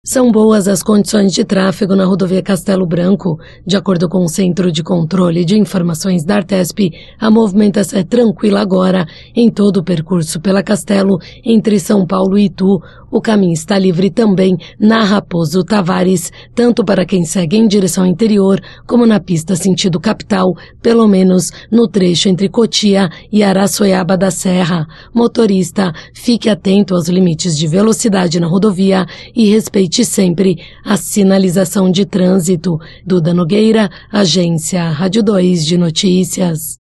São boas as condições de tráfego na rodovia Castelo Branco. De acordo com o Centro de Controle de Informações da Artesp, a movimentação é tranquila agora em todo o percurso pela Castelo, entre São Paulo e Itu. O caminho está livre também na Raposo Tavares, tanto para quem segue em direção interior, como na pista sentido capital, pelo menos no trecho entre Cotia e Araçoiaba da Serra. Motorista, fique atento aos limites de velocidade na rodovia e respeite sempre a sinalização de trânsito. Duda Nogueira, Agência Rádio 2 de Notícias.